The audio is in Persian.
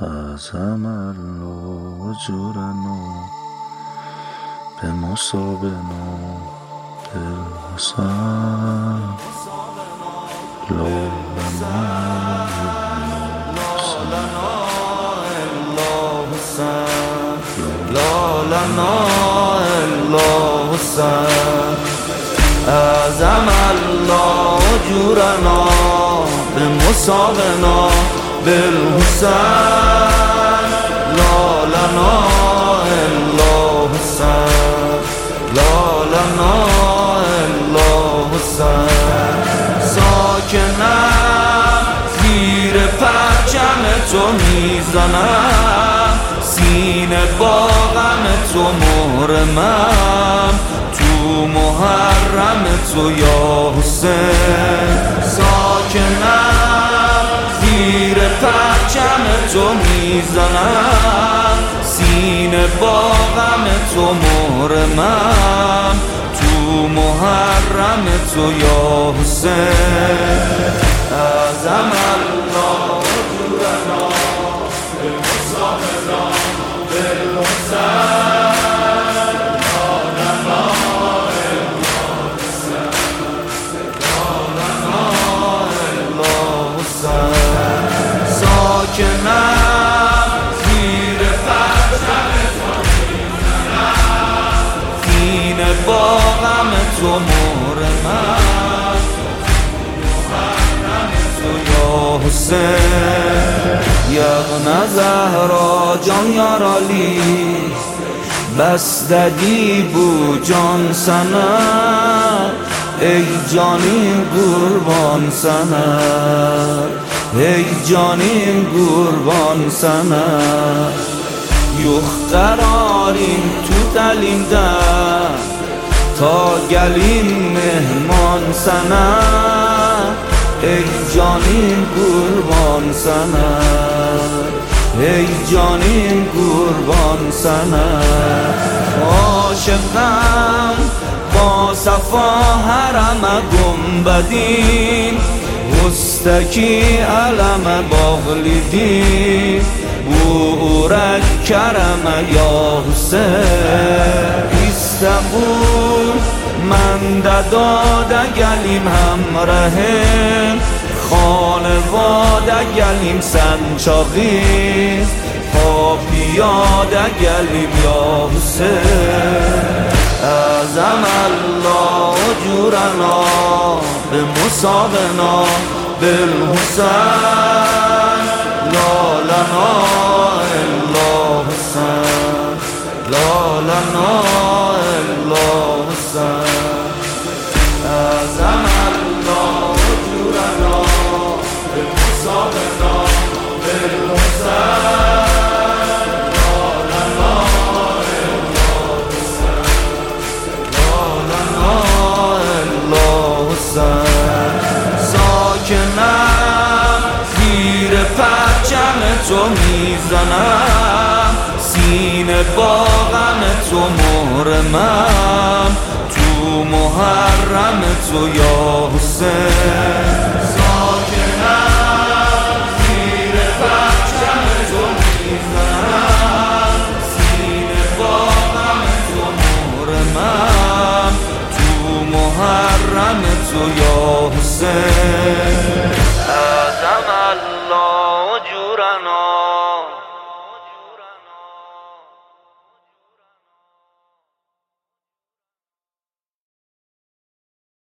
عظم الله اجورنا به مصابنا بالحسن لا لنا الا حسن لا لنا الا حسن عظم الله اجورنا به مصابنا بالحسن لا لنا الا حسن لا لنا الا حسن ساکنم زیر پرچم تو میزنم سینه با غم تو محرمم تو محرم تو یا حسین ساکنم زیر پرچم تو میزنم سینه با غم تو محرمم تو محرم تو یا حسین عظم الله اجورنا بالمصابنا بالحسین لا لنا الا حسین لا لنا الا حسین ساکنم زیر پرچم تو میزنم سینه با غم تو محرمم محرم تو یا حسین یغن زهرا جان یارالی بستگی بو جان سنه ای جانیم قربان سنه ای جانیم قربان سنه یخ قراریم تو دلیم در تا گلیم مهمان سنه ای جانیم قربان سنه ای جانیم قربان سنه عاشقم با صفا حرم گنبدین مستکی علم باغلیدین بورک کرم یا حسین استنبول من داده گلیم همراهیم خانواده گلیم سنچاقی پا پیاده گلیم یا حسین عظم الله اجورنا به مصابنا بالحسین لا لنا الا حسین لا لنا الا حسین عظم الله اجورنا به مصابنا بالحسین لا لنا الا حسین لا لنا الا حسین ساکنم زیر پرچم تو میزنم سینه با غم تو محرمم تو محرم تو یا حسین ساکنم زیر پرچم تو میزنم سینه با غم تو محرمم تو محرم تو یا حسین عظم الله اجورنا